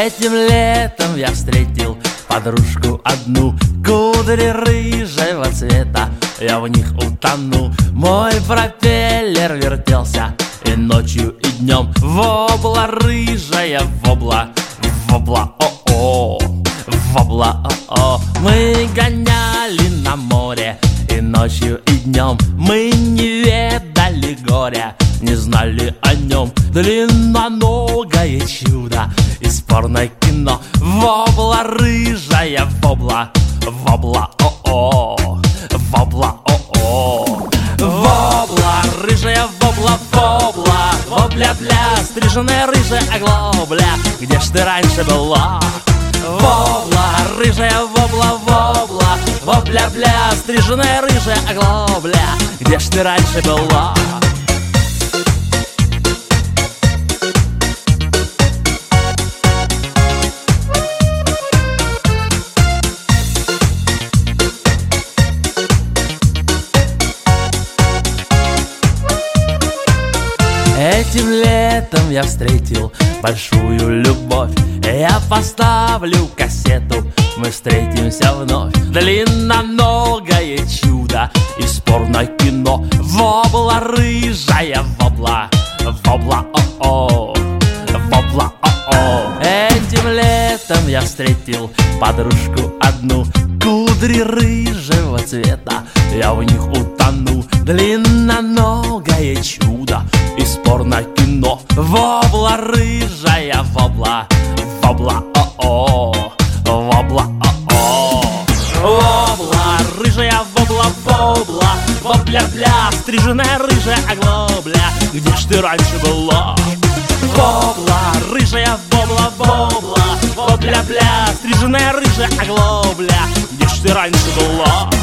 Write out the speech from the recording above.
Этим летом я встретил подружку одну, кудри рыжего цвета, я в них утону. Мой пропеллер вертелся и ночью, и днем. Вобла рыжая, вобла, вобла, о-о, вобла, о-о. Мы гоняли на море и ночью, и днем. Мы не ведали горя, не знали о нем. Длинноногое чудо из порно-кино. Вобла рыжая, вобла, вобла, о-о, вобла, о-о. Вобла рыжая, вобла, вобла, вобля-бля, стриженная рыжая оглобля, где ж ты раньше была? Вобла рыжая, вобла, вобла, вобля-бля, стриженная рыжая оглобля, где ж ты раньше была? Этим летом я встретил большую любовь. Я поставлю кассету, мы встретимся вновь. Длинноногое чудо из порно-кино. Вобла рыжая, вобла, вобла, о-о, вобла, о-о. Этим летом я встретил подружку одну, кудри рыжего цвета, я в них утону. Длинноногое чудо из порно-кино. Вобла рыжая, вобла, вобла, о-о, вобла, о-о. Вобла рыжая, вобла, вобла, вобля-бля, стриженная рыжая оглобля, где ж ты раньше была? Вобла рыжая, вобла, вобла, вобля-бля, стриженная рыжая оглобля, где ж ты раньше была?